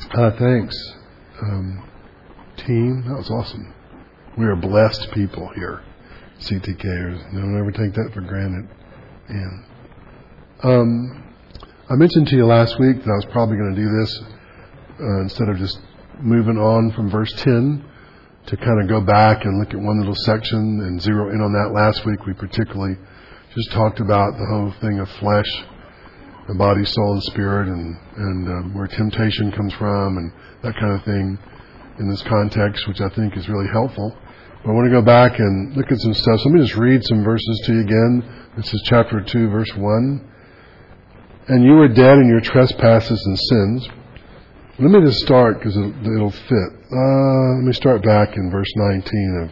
Thanks, team. That was awesome. We are blessed people here, CTKers. Don't ever take that for granted. And I mentioned to you last week that I was probably going to do this instead of just moving on from verse 10 to kind of go back and look at one little section and zero in on that. Last week we particularly just talked about the whole thing of flesh, the body, soul, and spirit, and where temptation comes from and that kind of thing in this context, which I think is really helpful. But I want to go back and look at some stuff. So let me just read some verses to you again. This is chapter 2, verse 1. And you were dead in your trespasses and sins. Let me just start because it'll fit. Let me start back in verse 19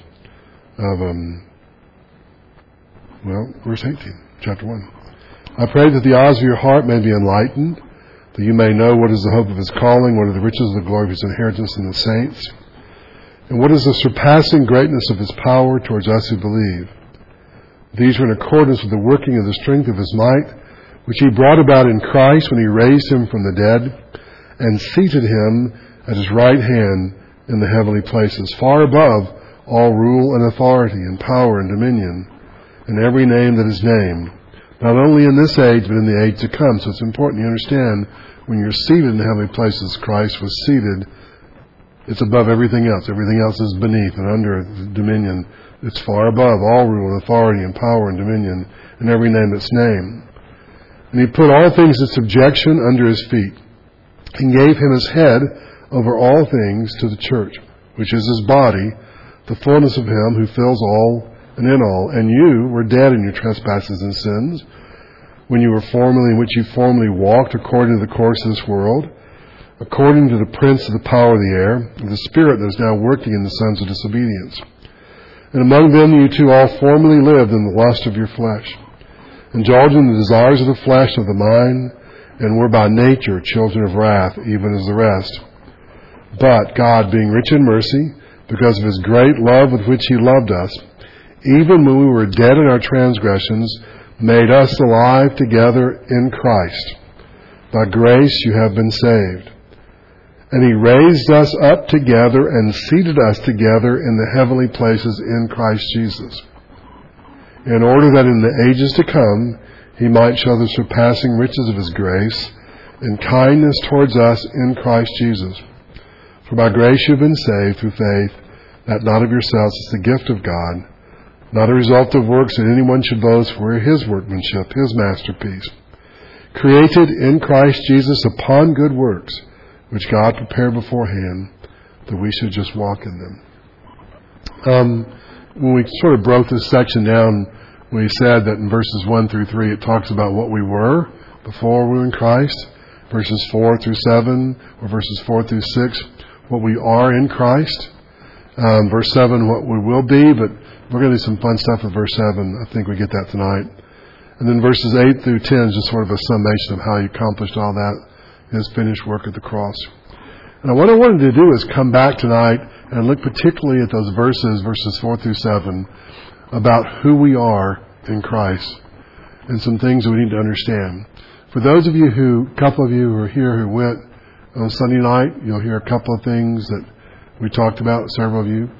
verse 18, chapter 1. I pray that the eyes of your heart may be enlightened, that you may know what is the hope of his calling, what are the riches of the glory of his inheritance in the saints, and what is the surpassing greatness of his power towards us who believe. These are in accordance with the working of the strength of his might, which he brought about in Christ when he raised him from the dead and seated him at his right hand in the heavenly places, far above all rule and authority and power and dominion, and every name that is named, not only in this age, but in the age to come. So it's important you understand when you're seated in the heavenly places, Christ was seated. It's above everything else. Everything else is beneath and under the dominion. It's far above all rule and authority and power and dominion and every name that's named. And he put all things in subjection under his feet and gave him his head over all things to the church, which is his body, the fullness of him who fills all and in all. And you were dead in your trespasses and sins, in which you formerly walked according to the course of this world, according to the prince of the power of the air, of the spirit that is now working in the sons of disobedience. And among them you too all formerly lived in the lust of your flesh, indulged in the desires of the flesh of the mind, and were by nature children of wrath, even as the rest. But God, being rich in mercy, because of his great love with which he loved us, even when we were dead in our transgressions, made us alive together in Christ. By grace you have been saved. And he raised us up together and seated us together in the heavenly places in Christ Jesus, in order that in the ages to come he might show the surpassing riches of his grace and kindness towards us in Christ Jesus. For by grace you have been saved through faith, that not of yourselves, is the gift of God, not a result of works that anyone should boast, for we're his workmanship, his masterpiece, created in Christ Jesus upon good works, which God prepared beforehand that we should just walk in them. When we sort of broke this section down, we said that in verses 1 through 3 it talks about what we were before we were in Christ. Verses 4 through 7, or verses 4 through 6, what we are in Christ. Verse 7, what we will be, but we're going to do some fun stuff with verse 7. I think we get that tonight. And then verses 8 through 10 is just sort of a summation of how he accomplished all that, his finished work at the cross. And what I wanted to do is come back tonight and look particularly at those verses 4 through 7, about who we are in Christ and some things that we need to understand. For those of you a couple of you who are here who went on Sunday night, you'll hear a couple of things that we talked about, several of you,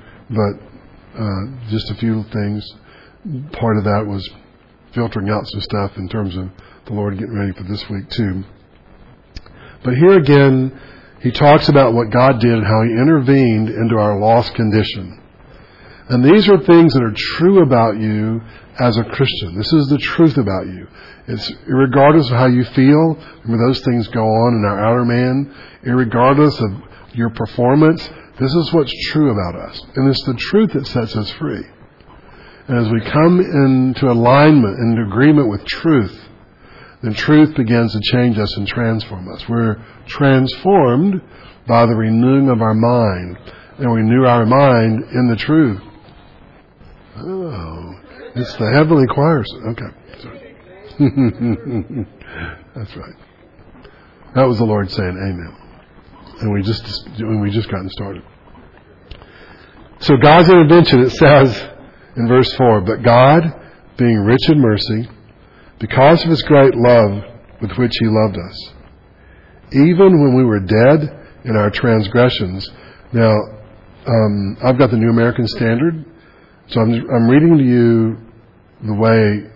but just a few things. Part of that was filtering out some stuff in terms of the Lord getting ready for this week too. But here again, he talks about what God did and how he intervened into our lost condition. And these are things that are true about you as a Christian. This is the truth about you. It's regardless of how you feel. Remember, those things go on in our outer man. Regardless of your performance, this is what's true about us. And it's the truth that sets us free. And as we come into alignment, into agreement with truth, then truth begins to change us and transform us. We're transformed by the renewing of our mind. And we renew our mind in the truth. Oh, it's the heavenly choirs. Okay. Sorry. That's right. That was the Lord saying amen. And we just gotten started. So God's intervention, it says in verse 4, but God, being rich in mercy, because of his great love with which he loved us, even when we were dead in our transgressions. Now, I've got the New American Standard, so I'm reading to you the way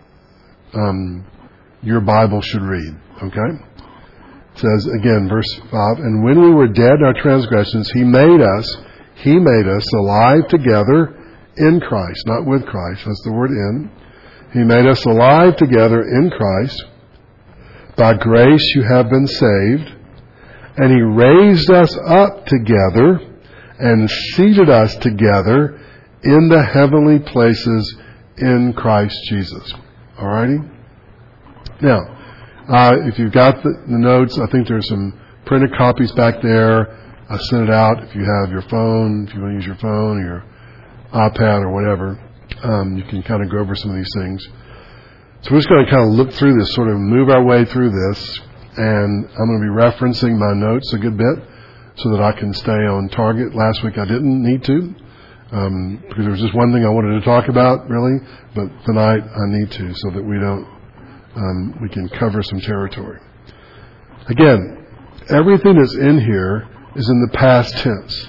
your Bible should read, okay? It says, again, verse 5, and when we were dead in our transgressions, He made us alive together in Christ, not with Christ, that's the word in. He made us alive together in Christ. By grace you have been saved. And He raised us up together and seated us together in the heavenly places in Christ Jesus. Alrighty? Now, if you've got the notes, I think there's some printed copies back there. I sent it out. If you have your phone, if you want to use your phone or your iPad or whatever, you can kind of go over some of these things. So we're just going to kind of look through this, sort of move our way through this, and I'm going to be referencing my notes a good bit so that I can stay on target. Last week I didn't need to, because there was just one thing I wanted to talk about, really, but tonight I need to so that we can cover some territory. Again, everything that's in here is in the past tense.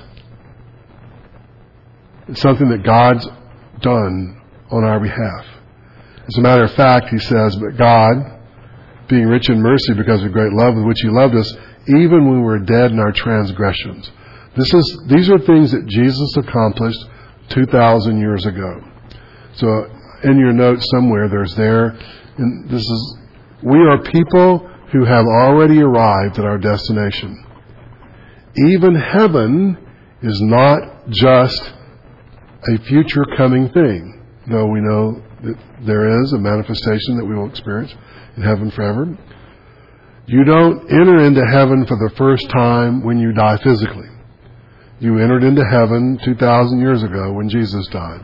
It's something that God's done on our behalf. As a matter of fact, He says, but God, being rich in mercy because of great love with which He loved us, even when we were dead in our transgressions. These are things that Jesus accomplished 2,000 years ago. So in your notes somewhere, we are people who have already arrived at our destination. Even heaven is not just a future coming thing, though we know that there is a manifestation that we will experience in heaven forever. You don't enter into heaven for the first time when you die physically. You entered into heaven 2,000 years ago when Jesus died.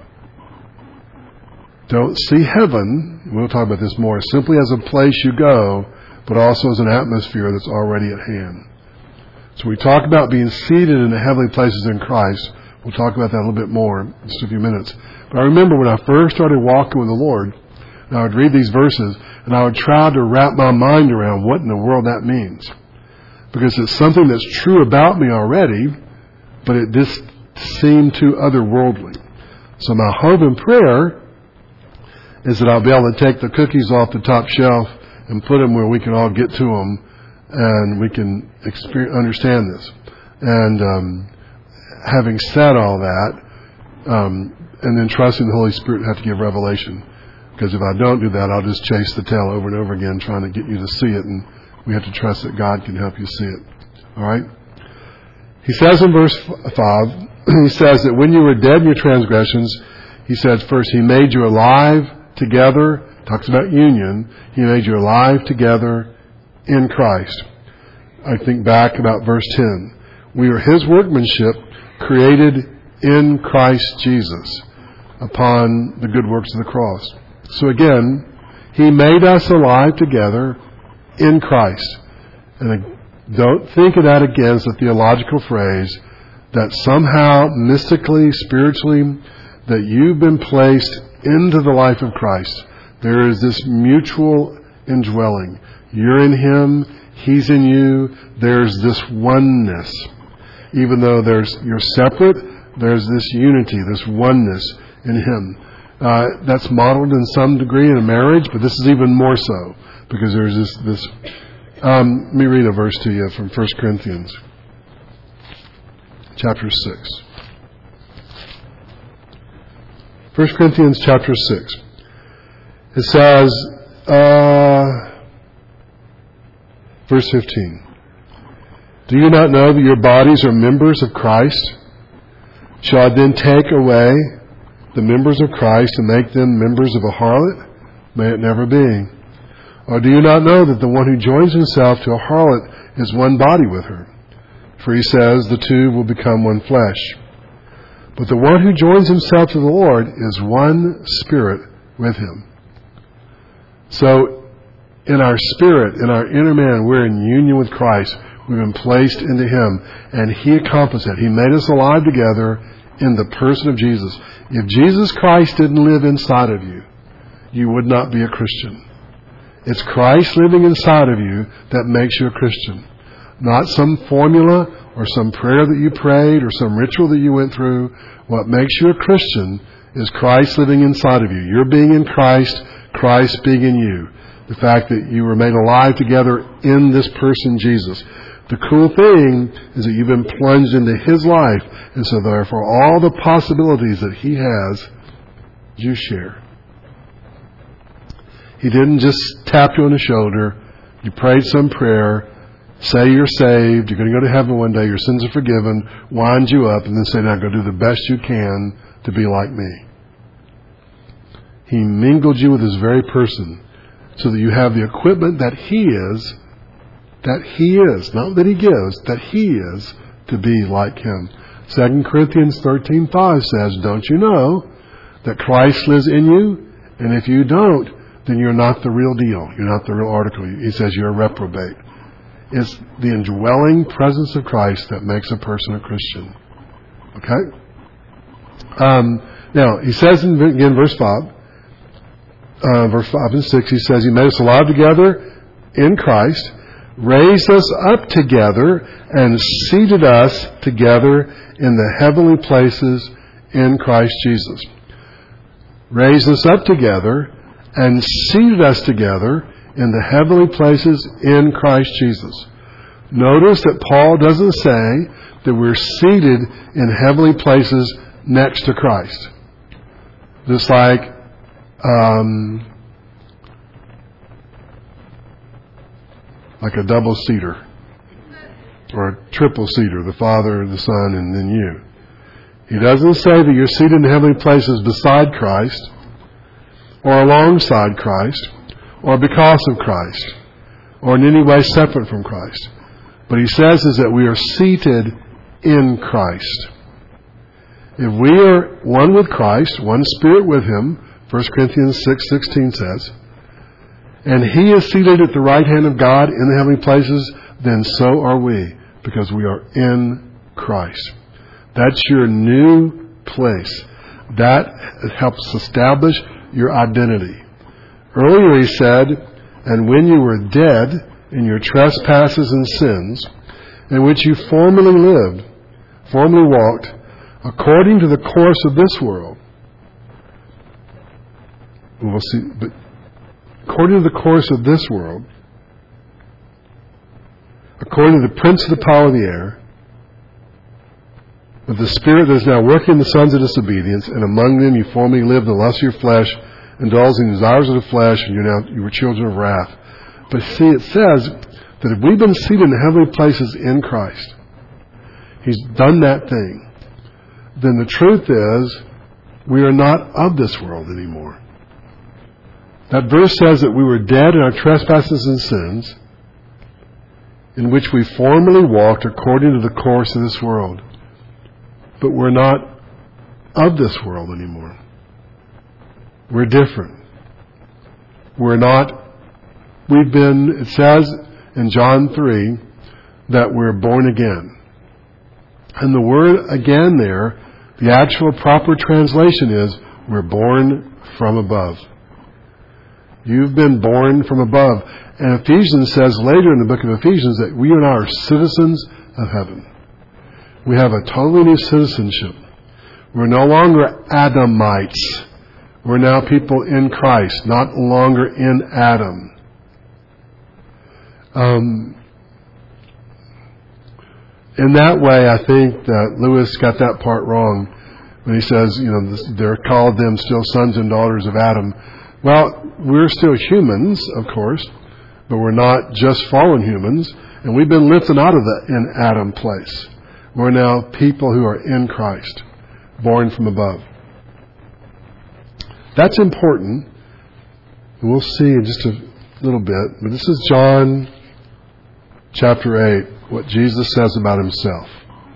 Don't see heaven, we'll talk about this more, simply as a place you go, but also as an atmosphere that's already at hand. So we talk about being seated in the heavenly places in Christ. We'll talk about that a little bit more in just a few minutes. But I remember when I first started walking with the Lord, and I would read these verses, and I would try to wrap my mind around what in the world that means. Because it's something that's true about me already, but it just seemed too otherworldly. So my hope and prayer is that I'll be able to take the cookies off the top shelf and put them where we can all get to them, and we can understand this. And having said all that, and then trusting the Holy Spirit to have to give revelation. Because if I don't do that, I'll just chase the tail over and over again trying to get you to see it, and we have to trust that God can help you see it. Alright? He says in verse 5, he says that when you were dead in your transgressions, he says first, He made you alive together, talks about union, He made you alive together in Christ. I think back about verse 10. We are His workmanship, created in Christ Jesus, upon the good works of the cross. So again, He made us alive together in Christ. And don't think of that again as a theological phrase, that somehow, mystically, spiritually, that you've been placed into the life of Christ. There is this mutual indwelling. You're in Him, He's in you. There's this oneness. Even though you're separate, there's this unity, this oneness in Him. That's modeled in some degree in a marriage, but this is even more so, because there's this. Let me read a verse to you from 1 Corinthians, chapter 6. 1 Corinthians chapter 6. It says, verse 15. Do you not know that your bodies are members of Christ? Shall I then take away the members of Christ and make them members of a harlot? May it never be. Or do you not know that the one who joins himself to a harlot is one body with her? For he says, the two will become one flesh. But the one who joins himself to the Lord is one spirit with Him. So, in our spirit, in our inner man, we're in union with Christ. We've been placed into Him, and He accomplished it. He made us alive together in the person of Jesus. If Jesus Christ didn't live inside of you, you would not be a Christian. It's Christ living inside of you that makes you a Christian. Not some formula or some prayer that you prayed or some ritual that you went through. What makes you a Christian is Christ living inside of you. You're being in Christ, Christ being in you. The fact that you were made alive together in this person, Jesus. The cool thing is that you've been plunged into His life, and so therefore all the possibilities that He has, you share. He didn't just tap you on the shoulder, you prayed some prayer, say you're saved, you're going to go to heaven one day, your sins are forgiven, wind you up, and then say, now go do the best you can to be like me. He mingled you with His very person so that you have the equipment that He is, not that He gives, that He is to be like Him. 2 Corinthians 13:5 says, don't you know that Christ lives in you? And if you don't, then you're not the real deal. You're not the real article. He says you're a reprobate. It's the indwelling presence of Christ that makes a person a Christian. Okay? Now, he says in verse 5 and 6, he says, He made us alive together in Christ, raised us up together, and seated us together in the heavenly places in Christ Jesus. Raised us up together and seated us together in the heavenly places in Christ Jesus. Notice that Paul doesn't say that we're seated in heavenly places next to Christ. Just like a double-seater or a triple-seater, the Father, the Son, and then you. He doesn't say that you're seated in heavenly places beside Christ or alongside Christ or because of Christ or in any way separate from Christ. What he says is that we are seated in Christ. If we are one with Christ, one spirit with Him, 1 Corinthians 6:16 says, and He is seated at the right hand of God in the heavenly places, then so are we, because we are in Christ. That's your new place. That helps establish your identity. Earlier he said, and when you were dead in your trespasses and sins, in which you formerly walked, according to the course of this world. We'll see, but according to the course of this world, according to the prince of the power of the air, with the spirit that is now working in the sons of disobedience, and among them you formerly lived in the lust of your flesh, indulging in the desires of the flesh, and you were children of wrath. But see, it says that if we've been seated in the heavenly places in Christ, He's done that thing, then the truth is we are not of this world anymore. That verse says that we were dead in our trespasses and sins, in which we formerly walked according to the course of this world. But we're not of this world anymore. We're different. It says in John 3 that we're born again. And the word again there, the actual proper translation is, we're born from above. You've been born from above. And Ephesians says later in the book of Ephesians that we and I are citizens of heaven. We have a totally new citizenship. We're no longer Adamites. We're now people in Christ, not longer in Adam. In that way, I think that Lewis got that part wrong when he says, they're called them still sons and daughters of Adam. Well, we're still humans, of course, but we're not just fallen humans, and we've been lifted out of the in Adam place. We're now people who are in Christ, born from above. That's important. We'll see in just a little bit, but this is John chapter 8, what Jesus says about Himself.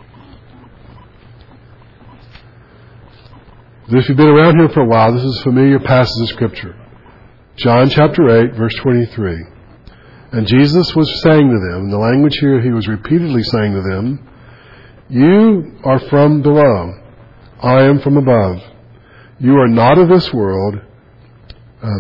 If you've been around here for a while, this is a familiar passage of Scripture. John chapter 8, verse 23. And Jesus was saying to them, in the language here He was repeatedly saying to them, you are from below, I am from above. You are not of this world.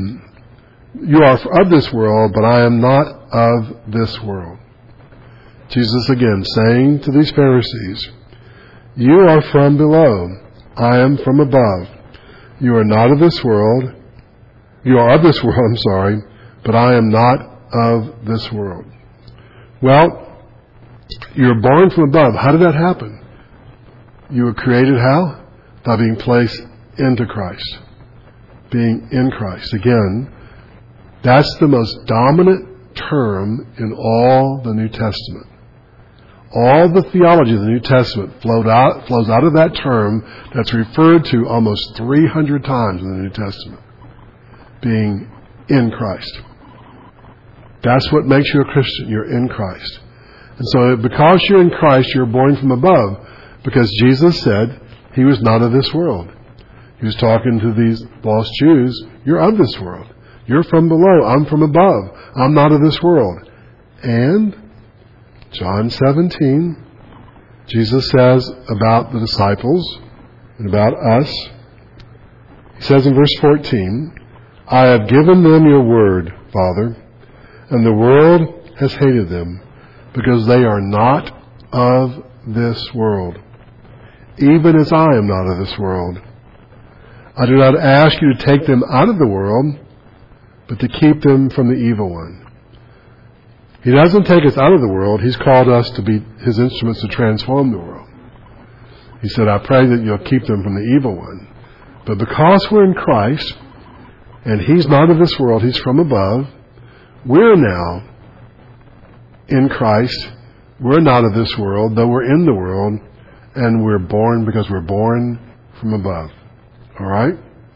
You are of this world, but I am not of this world. Jesus again saying to these Pharisees, "You are from below, I am from above. You are not of this world. You are of this world, but I am not of this world." Well, you're born from above. How did that happen? You were created how? By being placed into Christ. Being in Christ. Again, that's the most dominant term in all the New Testament. All the theology of the New Testament flows out of that term that's referred to almost 300 times in the New Testament. Being in Christ. That's what makes you a Christian. You're in Christ. And so because you're in Christ, you're born from above. Because Jesus said he was not of this world. He was talking to these lost Jews. You're of this world. You're from below. I'm from above. I'm not of this world. And John 17, Jesus says about the disciples and about us, he says in verse 14, "I have given them your word, Father, and the world has hated them, because they are not of this world, even as I am not of this world. I do not ask you to take them out of the world, but to keep them from the evil one." He doesn't take us out of the world. He's called us to be his instruments to transform the world. He said, "I pray that you'll keep them from the evil one." But because we're in Christ, and he's not of this world, he's from above, we're now in Christ. We're not of this world, though we're in the world, and we're born because we're born from above. All right?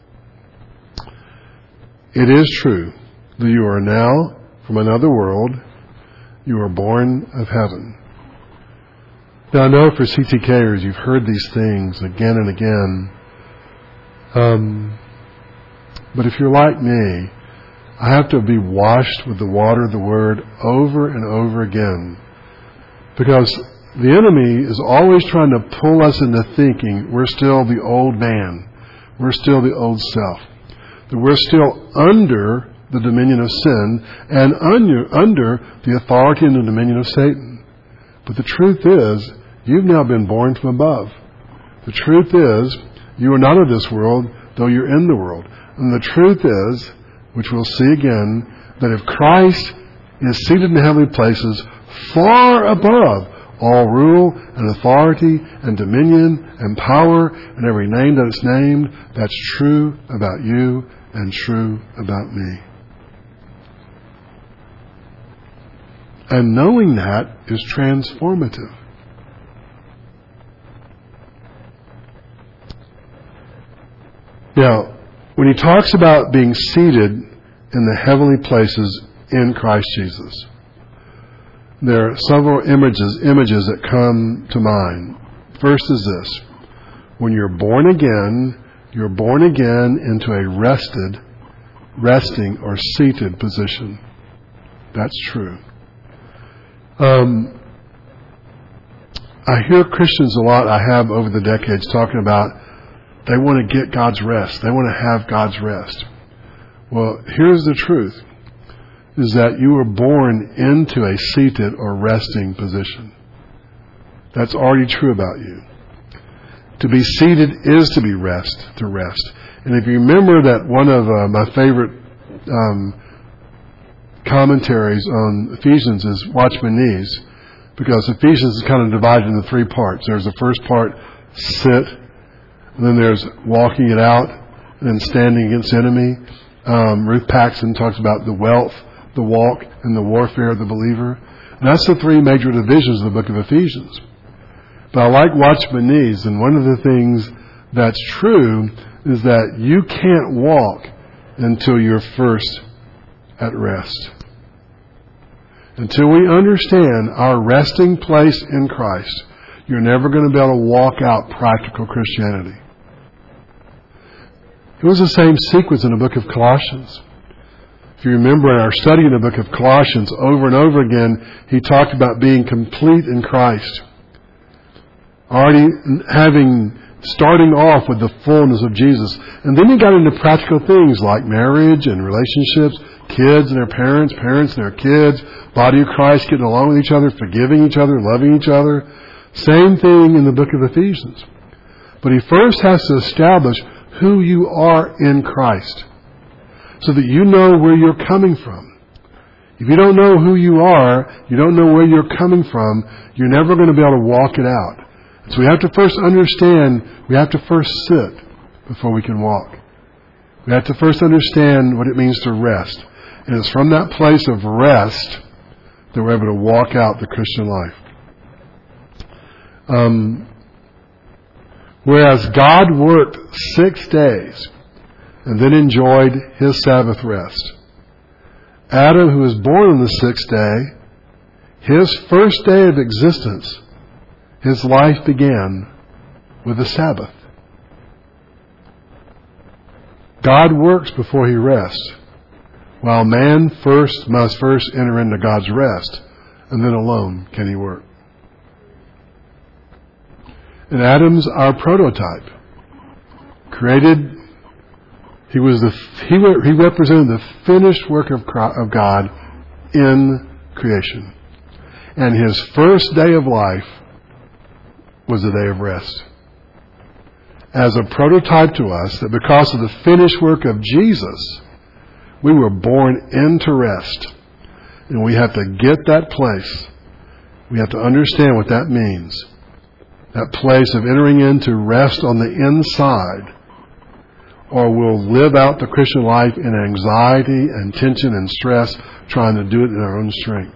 It is true that you are now from another world. You are born of heaven. Now, I know for CTKers, you've heard these things again and again. But if you're like me, I have to be washed with the water of the Word over and over again. Because the enemy is always trying to pull us into thinking we're still the old man. We're still the old self. That we're still under the dominion of sin and under the authority and the dominion of Satan. But the truth is, you've now been born from above. The truth is, you are not of this world, though you're in the world. And the truth is, which we'll see again, that if Christ is seated in the heavenly places, far above all rule and authority and dominion and power and every name that is named, that's true about you and true about me. And knowing that is transformative. Now, when he talks about being seated in the heavenly places in Christ Jesus, there are several images that come to mind. First is this. When you're born again into a resting or seated position. That's true. I hear Christians a lot, I have over the decades, talking about they want to get God's rest. They want to have God's rest. Well, here's the truth, is that you were born into a seated or resting position. That's already true about you. To be seated is to be to rest. And if you remember that one of my favorite commentaries on Ephesians is Watch My Knees, because Ephesians is kind of divided into three parts. There's the first part, sit, and then there's walking it out, and then standing against the enemy. Ruth Paxson talks about the wealth, the walk, and the warfare of the believer. And that's the three major divisions of the book of Ephesians. But I like Watch My Knees, and one of the things that's true is that you can't walk until you're first at rest. Until we understand our resting place in Christ, you're never going to be able to walk out practical Christianity. It was the same sequence in the book of Colossians. If you remember in our study in the book of Colossians, over and over again, he talked about being complete in Christ. Already having starting off with the fullness of Jesus. And then he got into practical things like marriage and relationships, kids and their parents, parents and their kids, body of Christ getting along with each other, forgiving each other, loving each other. Same thing in the book of Ephesians. But he first has to establish who you are in Christ so that you know where you're coming from. If you don't know who you are, you don't know where you're coming from, you're never going to be able to walk it out. So we have to first understand, we have to first sit before we can walk. We have to first understand what it means to rest. And it's from that place of rest that we're able to walk out the Christian life. Whereas God worked 6 days and then enjoyed his Sabbath rest. Adam, who was born on the 6th day, his first day of existence, his life began with the Sabbath. God works before he rests, while man must first enter into God's rest, and then alone can he work. And Adam's our prototype. Created, he represented the finished work of God in creation. And his first day of life was a day of rest. As a prototype to us, that because of the finished work of Jesus, we were born into rest. And we have to get that place. We have to understand what that means. That place of entering into rest on the inside, or we'll live out the Christian life in anxiety and tension and stress, trying to do it in our own strength.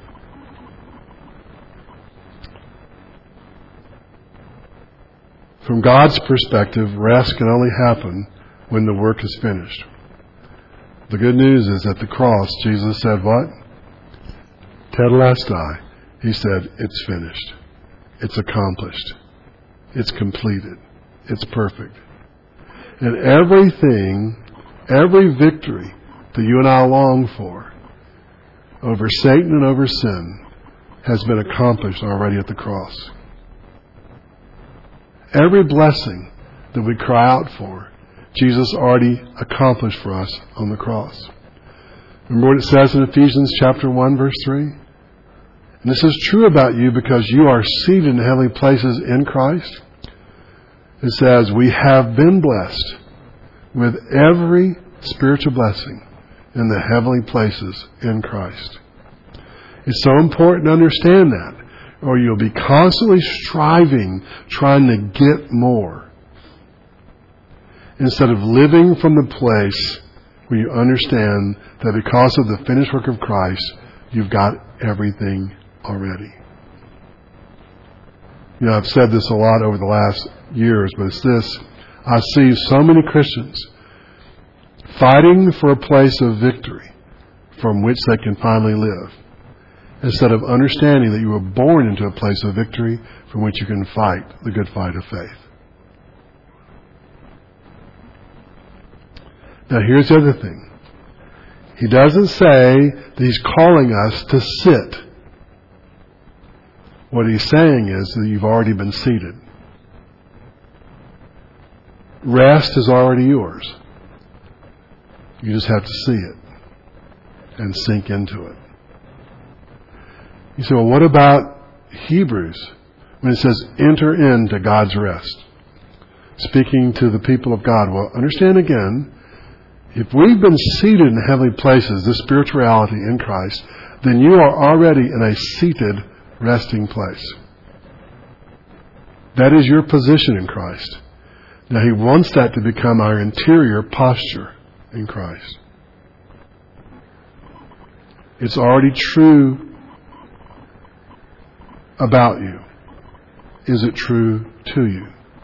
From God's perspective, rest can only happen when the work is finished. The good news is at the cross, Jesus said what? Tetelestai. He said, it's finished. It's accomplished. It's completed. It's perfect. And everything, every victory that you and I long for over Satan and over sin has been accomplished already at the cross. Every blessing that we cry out for, Jesus already accomplished for us on the cross. Remember what it says in Ephesians chapter 1, verse 3? And this is true about you because you are seated in heavenly places in Christ. It says, we have been blessed with every spiritual blessing in the heavenly places in Christ. It's so important to understand that, or you'll be constantly striving, trying to get more, instead of living from the place where you understand that because of the finished work of Christ, you've got everything already. You know, I've said this a lot over the last years, but it's this. I see so many Christians fighting for a place of victory from which they can finally live, instead of understanding that you were born into a place of victory from which you can fight the good fight of faith. Now here's the other thing. He doesn't say that he's calling us to sit. What he's saying is that you've already been seated. Rest is already yours. You just have to see it and sink into it. You say, well, what about Hebrews when it says enter into God's rest? Speaking to the people of God. Well, understand again, if we've been seated in heavenly places, this spirituality in Christ, then you are already in a seated resting place. That is your position in Christ. Now he wants that to become our interior posture in Christ. It's already true about you. Is it true to you?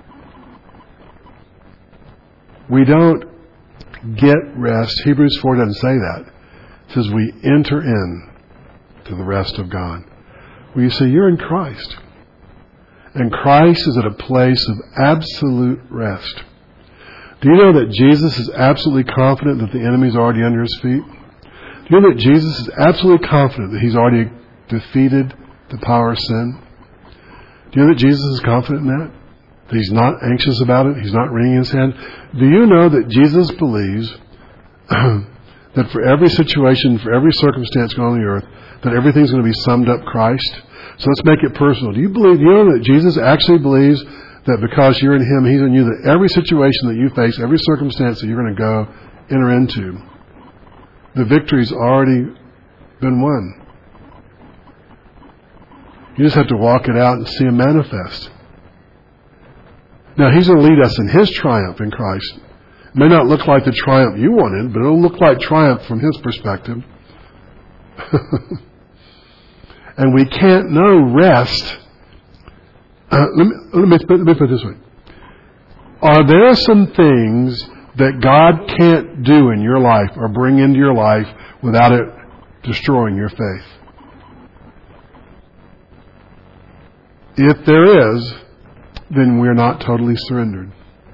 We don't get rest. Hebrews 4 doesn't say that. It says we enter in to the rest of God. Well, you say you're in Christ. And Christ is at a place of absolute rest. Do you know that Jesus is absolutely confident that the enemy is already under his feet? Do you know that Jesus is absolutely confident that he's already defeated the power of sin? Do you know that Jesus is confident in that? He's not anxious about it. He's not wringing his hand. Do you know that Jesus believes that for every situation, for every circumstance going on the earth, that everything's going to be summed up Christ? So let's make it personal. Do you know that Jesus actually believes that because you're in Him, He's in you, that every situation that you face, every circumstance that you're going to go enter into, the victory's already been won. You just have to walk it out and see Him manifest. Now, He's going to lead us in His triumph in Christ. It may not look like the triumph you wanted, but it'll look like triumph from His perspective. And we can't know rest. Let me put it this way. Are there some things that God can't do in your life or bring into your life without it destroying your faith? If there is, then we're not totally surrendered.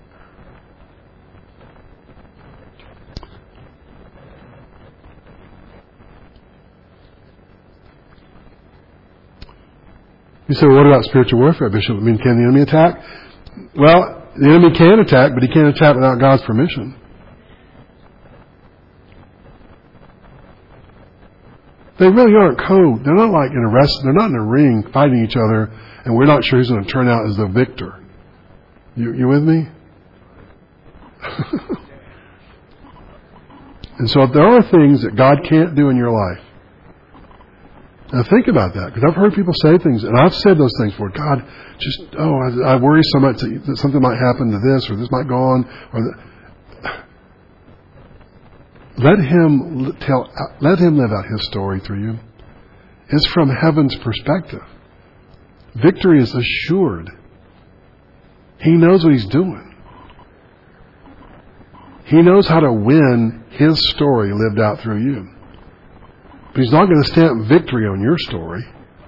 You say, well, what about spiritual warfare, Bishop? I mean, can the enemy attack? Well, the enemy can attack, but he can't attack without God's permission. They really aren't they're not like in a they're not in a ring fighting each other, and we're not sure who's going to turn out as the victor. You with me? And so if there are things that God can't do in your life, now think about that, because I've heard people say things, and I've said those things before. God, I worry so much that something might happen to this, or this might go on, Let Him live out His story through you. It's from heaven's perspective. Victory is assured. He knows what He's doing. He knows how to win His story lived out through you. But He's not going to stamp victory on your story.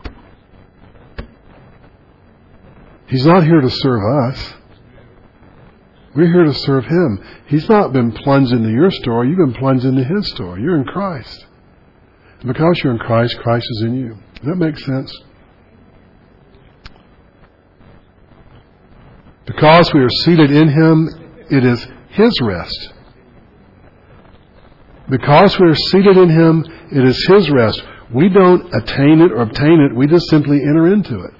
He's not here to serve us. We're here to serve Him. He's not been plunged into your story. You've been plunged into His story. You're in Christ. And because you're in Christ, Christ is in you. Does that make sense? Because we are seated in Him, it is His rest. Because we are seated in Him, it is His rest. We don't attain it or obtain it. We just simply enter into it.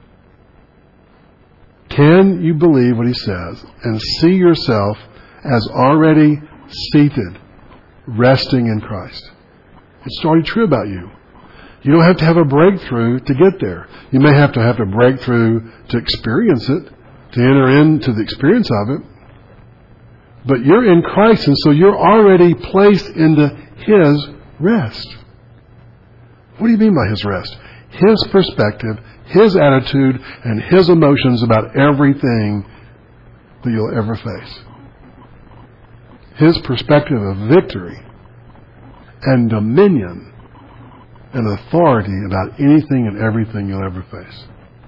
Can you believe what He says and see yourself as already seated, resting in Christ? It's already true about you. You don't have to have a breakthrough to get there. You may have a breakthrough to experience it, to enter into the experience of it. But you're in Christ, and so you're already placed into His rest. What do you mean by His rest? His perspective, His attitude, and His emotions about everything that you'll ever face. His perspective of victory and dominion and authority about anything and everything you'll ever face.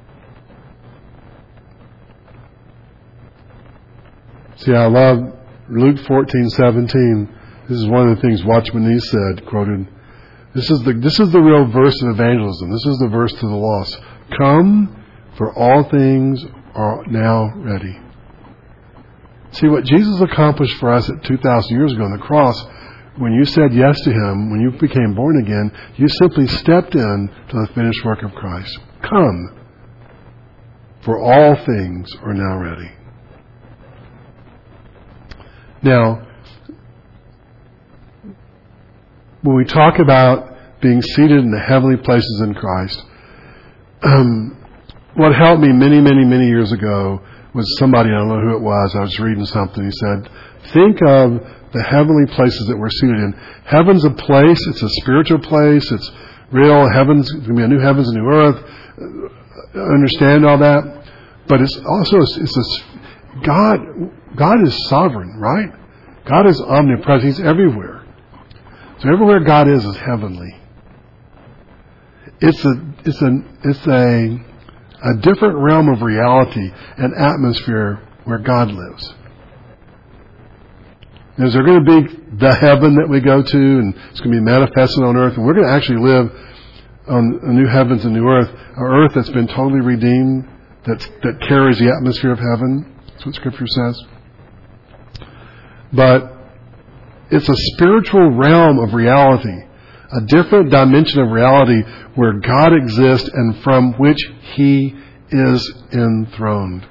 See, I love Luke 14:17. This is one of the things Watchman Nee said, quoted. This is the real verse of evangelism. This is the verse to the lost. Come, for all things are now ready. See, what Jesus accomplished for us 2,000 years ago on the cross, when you said yes to Him, when you became born again, you simply stepped in to the finished work of Christ. Come, for all things are now ready. Now, when we talk about being seated in the heavenly places in Christ, what helped me many, many, many years ago was somebody, I don't know who it was, I was reading something, he said, think of the heavenly places that we're seated in. Heaven's a place, it's a spiritual place, it's real, heaven's going to be a new heavens and new earth, understand all that, but it's also, God is sovereign, right? God is omnipresent, He's everywhere. So everywhere God is heavenly. It's a different realm of reality and atmosphere where God lives. Is there going to be the heaven that we go to, and it's going to be manifested on earth, and we're going to actually live on a new heavens and new earth, an earth that's been totally redeemed that carries the atmosphere of heaven. That's what Scripture says. But it's a spiritual realm of reality, a different dimension of reality where God exists and from which He is enthroned.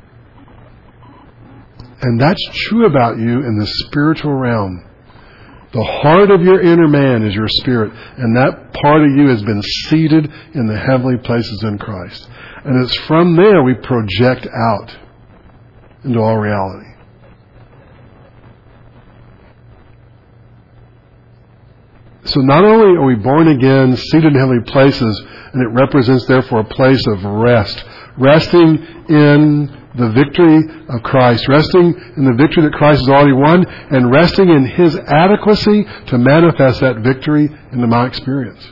And that's true about you in the spiritual realm. The heart of your inner man is your spirit, and that part of you has been seated in the heavenly places in Christ. And it's from there we project out into all reality. So not only are we born again, seated in heavenly places, and it represents therefore a place of rest, resting in the victory of Christ, resting in the victory that Christ has already won, and resting in His adequacy to manifest that victory into my experience.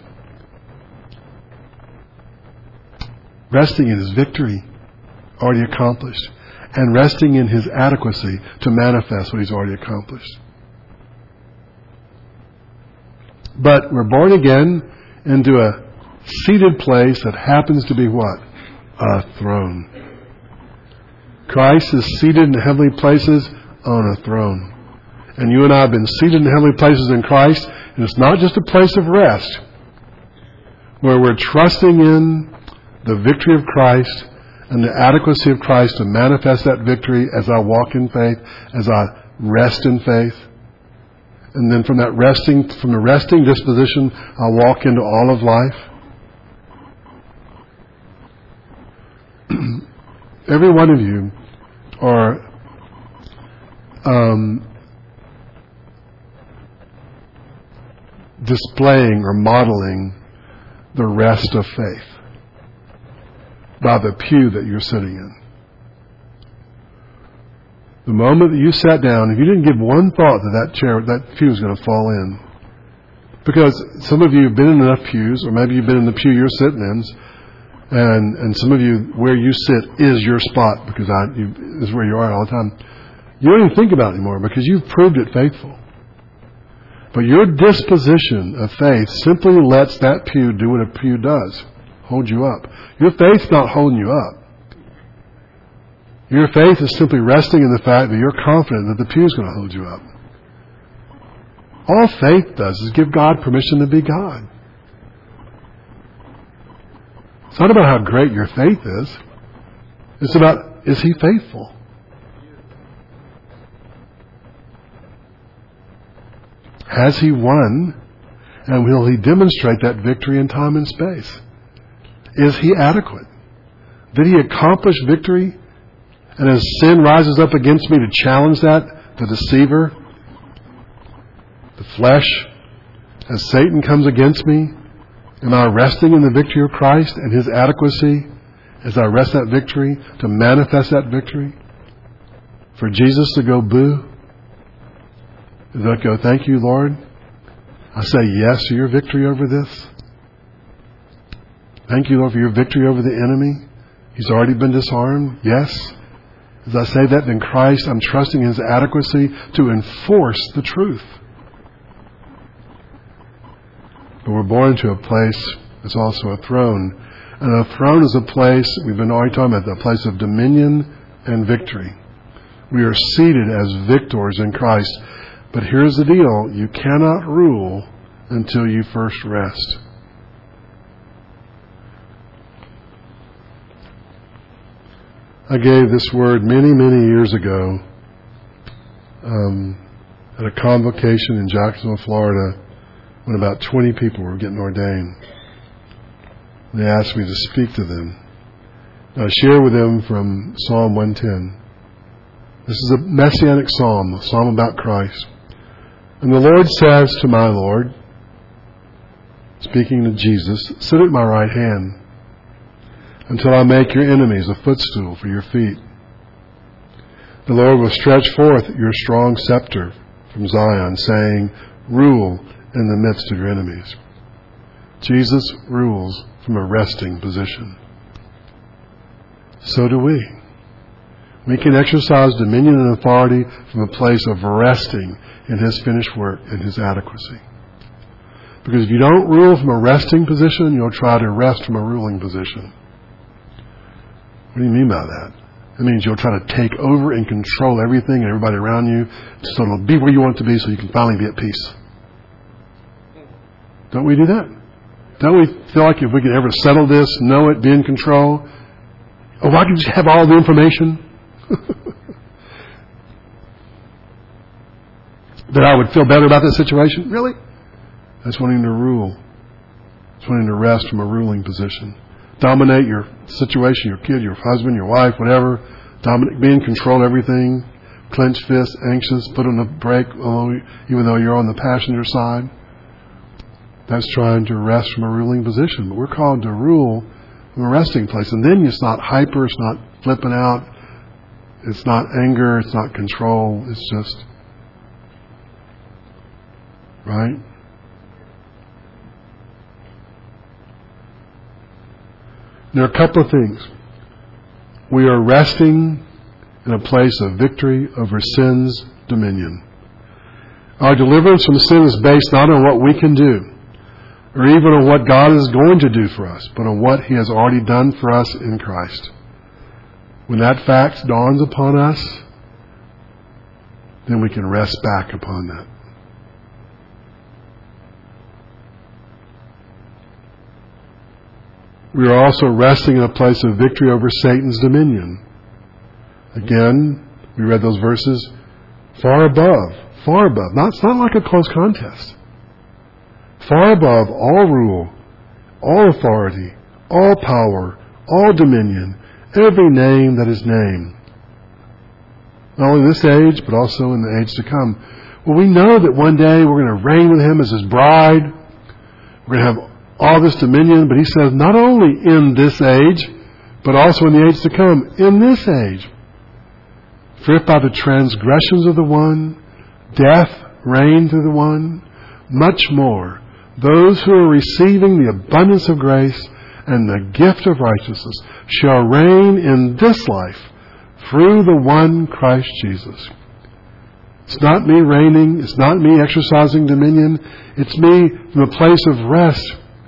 Resting in His victory already accomplished, and resting in His adequacy to manifest what He's already accomplished. But we're born again into a seated place that happens to be what? A throne. Christ is seated in heavenly places on a throne. And you and I have been seated in heavenly places in Christ, and it's not just a place of rest, where we're trusting in the victory of Christ and the adequacy of Christ to manifest that victory as I walk in faith, as I rest in faith. And then from the resting disposition, I'll walk into all of life. Every one of you are displaying or modeling the rest of faith by the pew that you're sitting in. The moment that you sat down, if you didn't give one thought that chair, that pew is going to fall in. Because some of you have been in enough pews, or maybe you've been in the pew you're sitting in, and some of you, where you sit is your spot, because this is where you are all the time. You don't even think about it anymore, because you've proved it faithful. But your disposition of faith simply lets that pew do what a pew does, hold you up. Your faith's not holding you up. Your faith is simply resting in the fact that you're confident that the pew is going to hold you up. All faith does is give God permission to be God. It's not about how great your faith is. It's about, is He faithful? Has He won? And will He demonstrate that victory in time and space? Is He adequate? Did He accomplish victory? And as sin rises up against me to challenge that, the deceiver, the flesh, as Satan comes against me, am I resting in the victory of Christ and His adequacy as I rest that victory to manifest that victory? For Jesus to go boo? Does that go, thank you, Lord? I say yes to your victory over this. Thank you, Lord, for your victory over the enemy. He's already been disarmed. Yes. As I say that, then Christ, I'm trusting His adequacy to enforce the truth. But we're born to a place that's also a throne. And a throne is a place, we've been already talking about, a place of dominion and victory. We are seated as victors in Christ. But here's the deal. You cannot rule until you first rest. I gave this word many, many years ago at a convocation in Jacksonville, Florida, when about 20 people were getting ordained. They asked me to speak to them. I share with them from Psalm 110. This is a messianic psalm, a psalm about Christ. And the Lord says to my Lord, speaking to Jesus, sit at my right hand until I make your enemies a footstool for your feet. The Lord will stretch forth your strong scepter from Zion, saying, rule in the midst of your enemies. Jesus rules from a resting position. So do we. We can exercise dominion and authority from a place of resting in His finished work and His adequacy. Because if you don't rule from a resting position, you'll try to rest from a ruling position. What do you mean by that? It means you'll try to take over and control everything and everybody around you so it'll be where you want it to be so you can finally be at peace. Don't we do that? Don't we feel like if we could ever settle this, know it, be in control, oh, I can just have all the information, that I would feel better about this situation? Really? That's wanting to rule. It's wanting to rest from a ruling position. Dominate your situation, your kid, your husband, your wife, whatever. Be in control of everything. Clenched fists, anxious, put on the brake, even though you're on the passenger side. That's trying to rest from a ruling position. But we're called to rule from a resting place. And then it's not hyper, it's not flipping out, it's not anger, it's not control, it's just, right? There are a couple of things. We are resting in a place of victory over sin's dominion. Our deliverance from sin is based not on what we can do, or even on what God is going to do for us, but on what He has already done for us in Christ. When that fact dawns upon us, then we can rest back upon that. We are also resting in a place of victory over Satan's dominion. Again, we read those verses, far above. It's not like a close contest. Far above all rule, all authority, all power, all dominion, every name that is named. Not only in this age, but also in the age to come. Well, we know that one day we're going to reign with Him as His bride. We're going to have all this dominion, but He says not only in this age, but also in the age to come. In this age, for if by the transgressions of the one, death reigned through the one, much more, those who are receiving the abundance of grace and the gift of righteousness shall reign in this life through the one Christ Jesus. It's not me reigning. It's not me exercising dominion. It's me from a place of rest,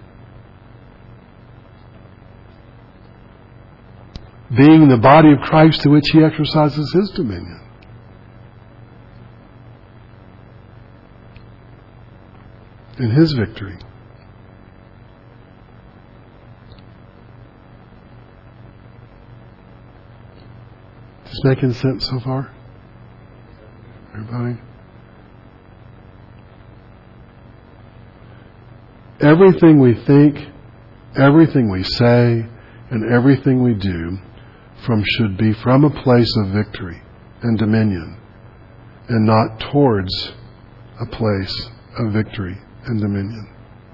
being the body of Christ to which He exercises His dominion. In His victory. Is this making sense so far? Everybody? Everything we think, everything we say, and everything we do should be from a place of victory and dominion, and not towards a place of victory and dominion.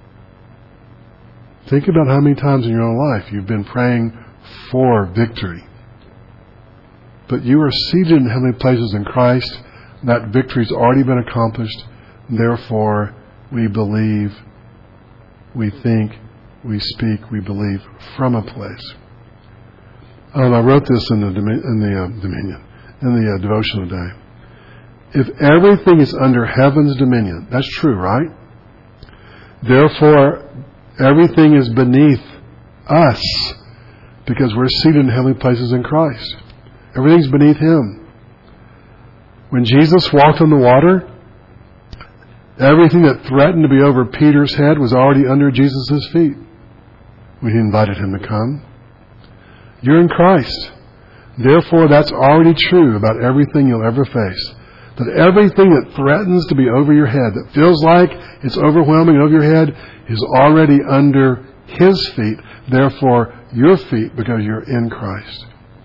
Think about how many times in your own life you've been praying for victory. But you are seated in heavenly places in Christ. That victory's already been accomplished. Therefore, we believe, we think, we speak, we believe from a place. I wrote this in the devotional today. If everything is under heaven's dominion, that's true, right? Therefore, everything is beneath us because we're seated in heavenly places in Christ. Everything's beneath Him. When Jesus walked on the water, everything that threatened to be over Peter's head was already under Jesus' feet when He invited him to come. You're in Christ. Therefore, that's already true about everything you'll ever face. That everything that threatens to be over your head, that feels like it's overwhelming over your head, is already under His feet. Therefore, your feet, because you're in Christ.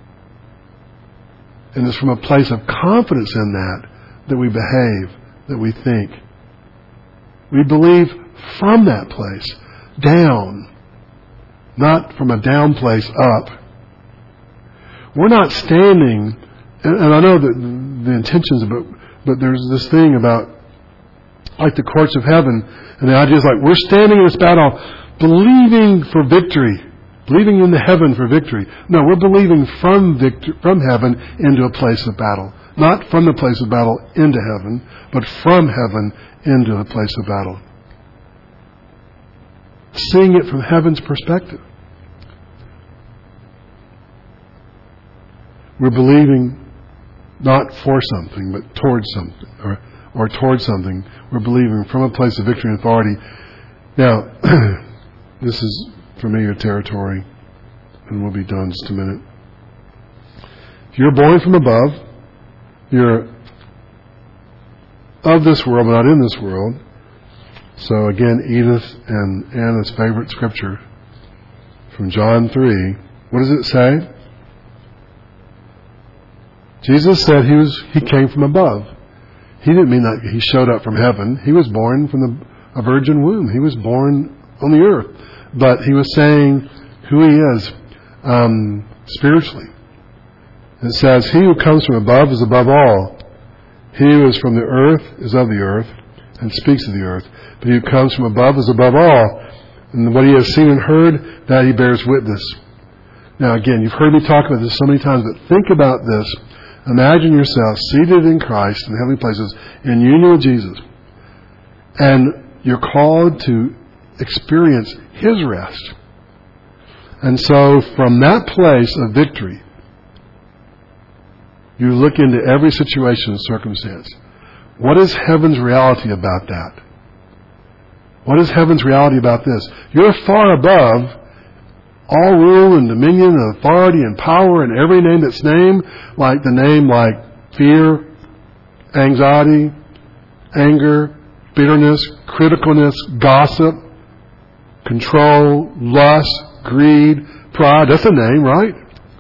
And it's from a place of confidence in that we behave, that we think. We believe from that place, down, not from a down place up. We're not standing, and I know that the intentions, but there's this thing about like the courts of heaven, and the idea is like we're standing in this battle believing for victory, believing in the heaven for victory. No, we're believing from heaven into a place of battle. Not from the place of battle into heaven, but from heaven into the place of battle. Seeing it from heaven's perspective. we're believing not for something, but towards something, or towards something. We're believing from a place of victory and authority. Now, this is familiar territory, and we'll be done in just a minute. If you're born from above, you're of this world, but not in this world. So again, Edith and Anna's favorite scripture from John 3. What does it say? Jesus said he came from above. He didn't mean that he showed up from heaven. He was born from a virgin womb. He was born on the earth. But he was saying who he is spiritually. It says, he who comes from above is above all. He who is from the earth is of the earth and speaks of the earth. But he who comes from above is above all. And what he has seen and heard, that he bears witness. Now again, you've heard me talk about this so many times, but think about this. Imagine yourself seated in Christ in heavenly places in union with Jesus. And you're called to experience his rest. And so from that place of victory, you look into every situation and circumstance. What is heaven's reality about that? What is heaven's reality about this? You're far above all rule and dominion and authority and power and every name that's named, like the name like fear, anxiety, anger, bitterness, criticalness, gossip, control, lust, greed, pride. That's a name, right?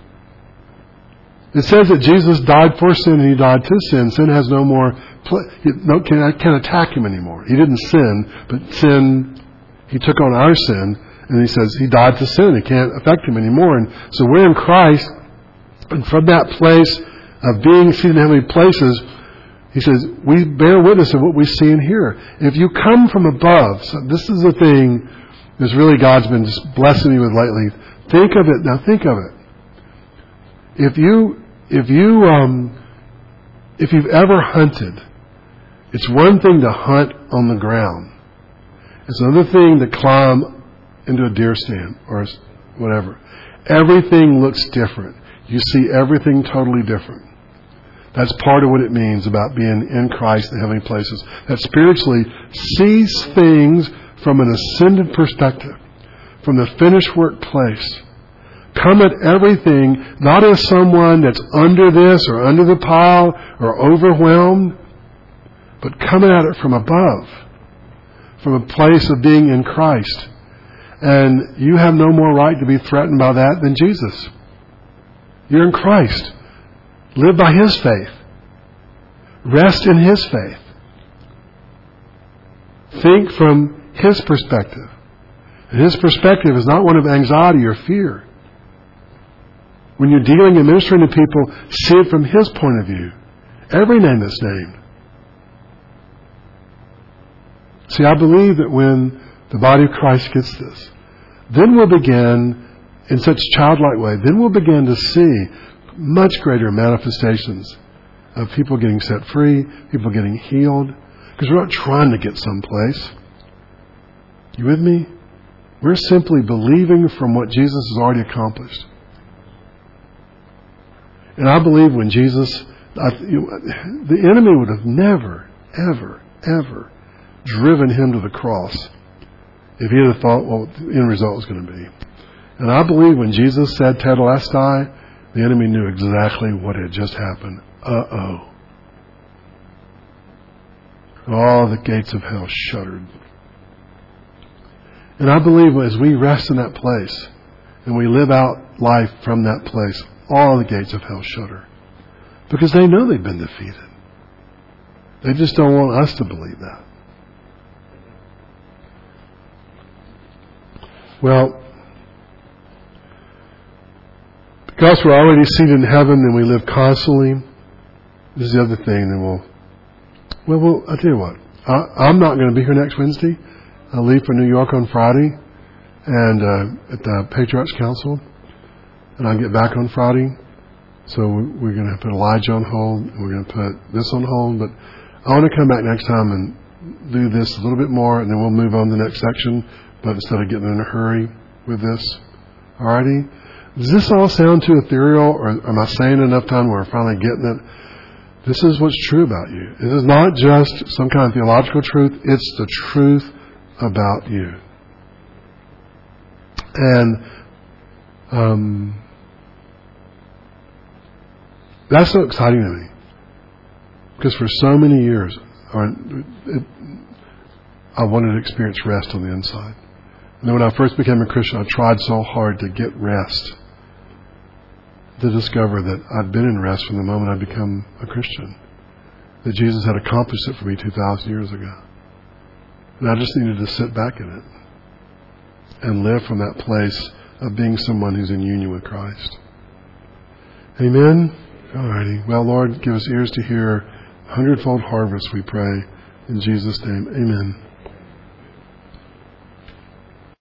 It says that Jesus died for sin and he died to sin. Sin has no more, can't attack him anymore. He didn't sin, but sin, he took on our sin. And he says he died to sin. It can't affect him anymore. And so we're in Christ. And from that place of being seated in heavenly places, he says, we bear witness of what we see and hear. If you come from above, so this is the thing that's really God's been just blessing me with lately. Think of it. Now think of it. If you've ever hunted, it's one thing to hunt on the ground. It's another thing to climb into a deer stand or whatever. Everything looks different. You see everything totally different. That's part of what it means about being in Christ in heavenly places. That spiritually sees things from an ascended perspective, from the finished work place. Come at everything not as someone that's under this or under the pile or overwhelmed, but coming at it from above, from a place of being in Christ. And you have no more right to be threatened by that than Jesus. You're in Christ. Live by his faith. Rest in his faith. Think from his perspective. And his perspective is not one of anxiety or fear. When you're dealing and ministering to people, see it from his point of view. Every name that's named. See, I believe that when the body of Christ gets this, then we'll begin, in such a childlike way, then we'll begin to see much greater manifestations of people getting set free, people getting healed, because we're not trying to get someplace. You with me? We're simply believing from what Jesus has already accomplished. And I believe when Jesus, the enemy would have never, ever, ever driven him to the cross if he had thought what the end result was going to be. And I believe when Jesus said Tetelestai, the enemy knew exactly what had just happened. Uh-oh. All the gates of hell shuddered. And I believe as we rest in that place and we live out life from that place, all the gates of hell shudder. Because they know they've been defeated. They just don't want us to believe that. Well, because we're already seated in heaven and we live constantly, this is the other thing, then I'll tell you what. I'm not going to be here next Wednesday. I'll leave for New York on Friday and at the Patriarchs Council, and I'll get back on Friday. So we're going to put Elijah on hold, and we're going to put this on hold, but I want to come back next time and do this a little bit more, and then we'll move on to the next section, but instead of getting in a hurry with this. Alrighty? Does this all sound too ethereal, or am I saying enough time where we're finally getting it? This is what's true about you. It is not just some kind of theological truth. It's the truth about you. And that's so exciting to me. Because for so many years, I wanted to experience rest on the inside. And then when I first became a Christian, I tried so hard to get rest, to discover that I'd been in rest from the moment I became a Christian. That Jesus had accomplished it for me 2,000 years ago. And I just needed to sit back in it and live from that place of being someone who's in union with Christ. Amen? Alrighty. Well, Lord, give us ears to hear 100-fold harvest, we pray. In Jesus' name, amen.